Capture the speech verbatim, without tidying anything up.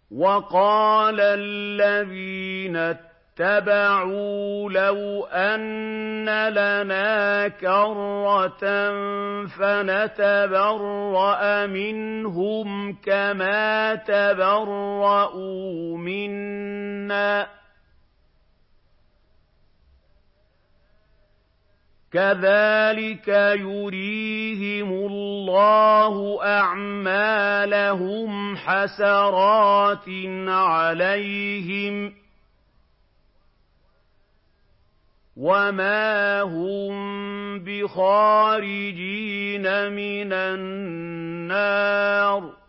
وَقَالَ الَّذِينَ اتَّبَعُوا لَوْ أَنَّ لَنَا كَرَّةً فَنَتَبَرَّأَ مِنْهُمْ كَمَا تَبَرَّءُوا مِنَّا ۗ كَذَٰلِكَ يُرِيهِمُ اللَّهُ أَعْمَالَهُمْ حَسَرَاتٍ عَلَيْهِمْ وَمَا هُم بِخَارِجِينَ مِنَ النَّارِ